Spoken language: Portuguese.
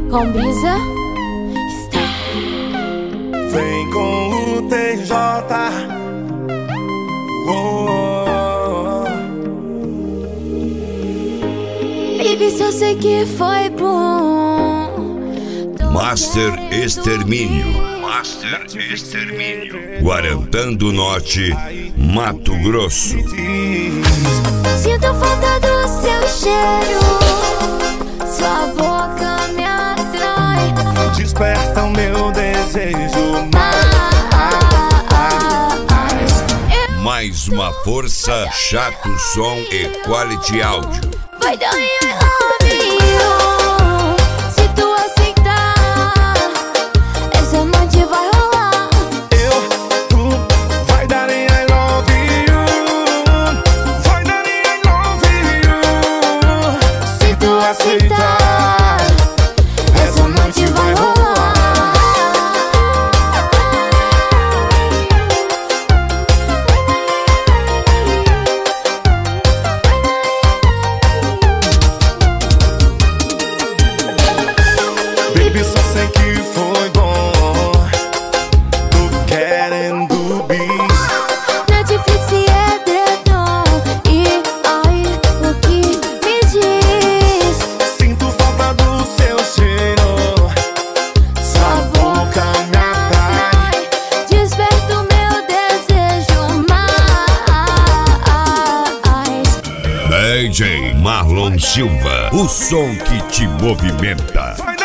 Com brisa. Vem com o TJ. Baby, só sei que foi bom. Master Extermínio. Guarantã do Norte, Mato Grosso. Sinto falta do seu cheiro, sua boca me atrai, Desperta o meu desejo Mais uma força, Chato Som e Quality Áudio. vai dar I love you. Se tu aceitar, essa noite vai rolar. Tu vai dar em I love you. Vai dar em I love you. Se tu aceitar, essa noite vai rolar. Baby, só sei que foi bom. Tô querendo bis. Netflix e edredom, e aí o que me diz? Sinto falta do seu cheiro, sua boca me atrai. Desperta o meu desejo mais. DJ Marlon Silva, o som que te movimenta.